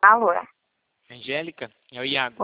Alô? Angélica, é o Iago.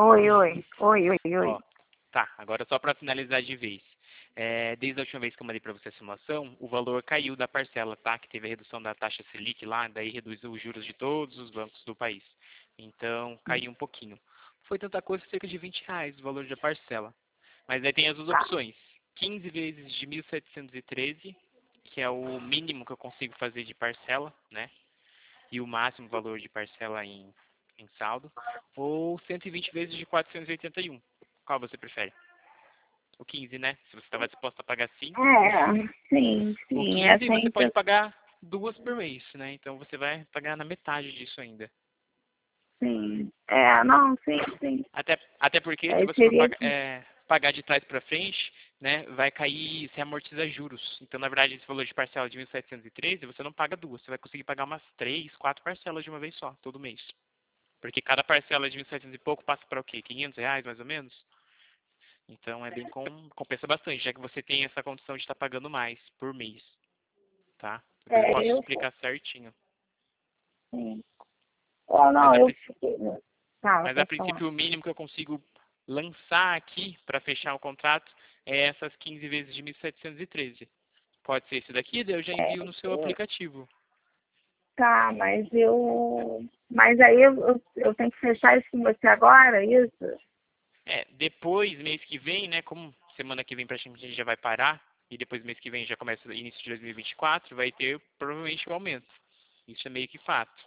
Oi. Ó, tá, agora só para finalizar de vez. Desde a última vez que eu mandei para você a simulação, o valor caiu da parcela, tá? Que teve a redução da taxa Selic lá, daí reduz os juros de todos os bancos do país. Então, caiu um pouquinho. Foi tanta coisa, cerca de R$ 20 o valor da parcela. Mas aí tem as duas opções. 15 vezes de 1.713, que é o mínimo que eu consigo fazer de parcela, né? E o máximo valor de parcela em saldo, ou 120 vezes de 481. Qual você prefere? O 15, né? Se você estava disposto a pagar 5. Sim, O é 15 você sempre pode pagar 2 por mês, né? Então você vai pagar na metade disso ainda. sim. Não, sim. Até porque se Aí você for seria pagar, assim. pagar de trás para frente, né, vai cair, você amortiza juros. Então, na verdade, esse valor de parcela de 1.713, você não paga duas. Você vai conseguir pagar umas 3, 4 parcelas de uma vez só, todo mês. Porque cada parcela de 1.700 e pouco passa para o quê? R$ 500, mais ou menos? Então, compensa bastante, já que você tem essa condição de estar pagando mais por mês, tá? Depois eu posso te Eu explicar certinho. sim. Mas Não, a, eu prin- fiquei. Fala, mas a pode falar. princípio, o mínimo que eu consigo lançar aqui para fechar o contrato é essas 15 vezes de 1.713. Pode ser esse daqui, daí eu já É, envio no seu aplicativo. tá, mas eu. Mas aí eu tenho que fechar isso com você agora, isso? Depois, mês que vem, né, como semana que vem praticamente a gente já vai parar, e depois mês que vem já começa o início de 2024, vai ter provavelmente um aumento. Isso é meio que fato.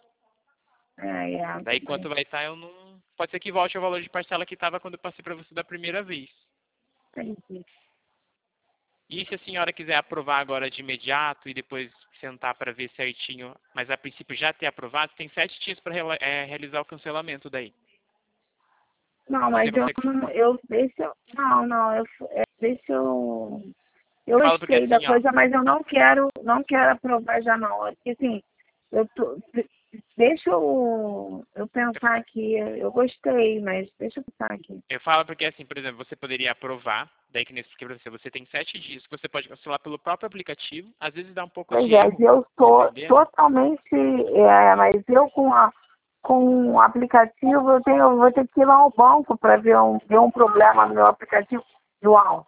Daí Tudo bem. quanto vai estar, eu não... Pode ser que volte ao valor de parcela que estava quando eu passei para você da primeira vez. Entendi. E se a senhora quiser aprovar agora de imediato e depois sentar para ver certinho, mas a princípio já ter aprovado, tem 7 dias para realizar o cancelamento daí. Não, Você mas eu consegue... não. Deixa eu. Não, deixa eu. Eu Eu falo porque gostei da assim, ó, coisa, mas eu não quero aprovar já não. Porque assim, eu tô, deixa eu pensar aqui. Eu gostei, mas deixa eu pensar aqui. eu falo porque assim, por exemplo, você poderia aprovar, daí que nesse aqui pra você tem 7 dias, que você pode cancelar pelo próprio aplicativo, às vezes dá um pouco Pois de é, erro, eu estou dependendo. totalmente, mas eu com o aplicativo eu vou ter que ir lá ao banco para ver um problema no meu aplicativo, João.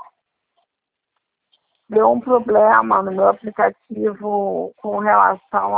Deu um problema no meu aplicativo com relação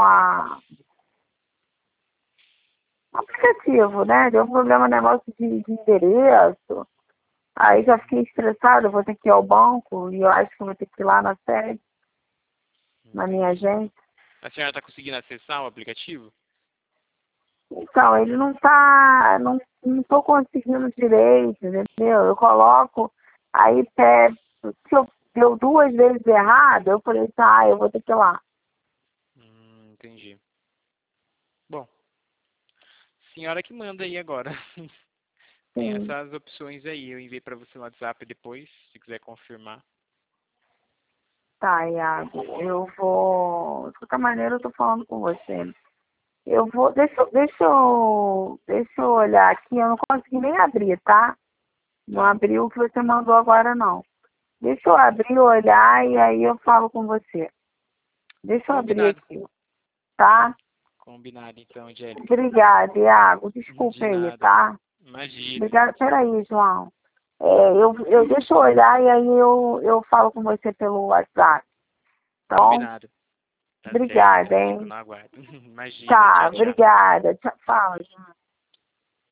aplicativo, né? Deu um problema no negócio de endereço. Aí já fiquei estressada, eu vou ter que ir ao banco e eu acho que eu vou ter que ir lá na sede, na minha Entendi. agência. A senhora está conseguindo acessar o aplicativo? Então, ele não estou conseguindo direito, entendeu? Eu coloco, aí se eu deu 2 vezes errado, eu falei, tá, eu vou ter que ir lá. Entendi. Bom, senhora que manda aí agora. Tem Sim, essas opções aí. Eu enviei para você no WhatsApp depois, se quiser confirmar. tá, Iago. Eu vou. De qualquer maneira, eu tô falando com você. Eu vou. Deixa eu olhar aqui. Eu não consegui nem abrir, tá? Não Tá, abri o que você mandou agora, não. Deixa eu abrir, olhar e aí eu falo com você. Deixa eu abrir combinado. aqui, tá? Combinado então, Angélica. Obrigada, Iago. Desculpa De aí, nada. tá? Imagina. Obrigada. Peraí, João. Deixa eu olhar e aí eu falo com você pelo WhatsApp. Tá bom? Combinado. Tá certo, Obrigada, então. Fico hein? no aguardo. Imagina. Tá, Tchau, tchau. obrigada. Fala, João.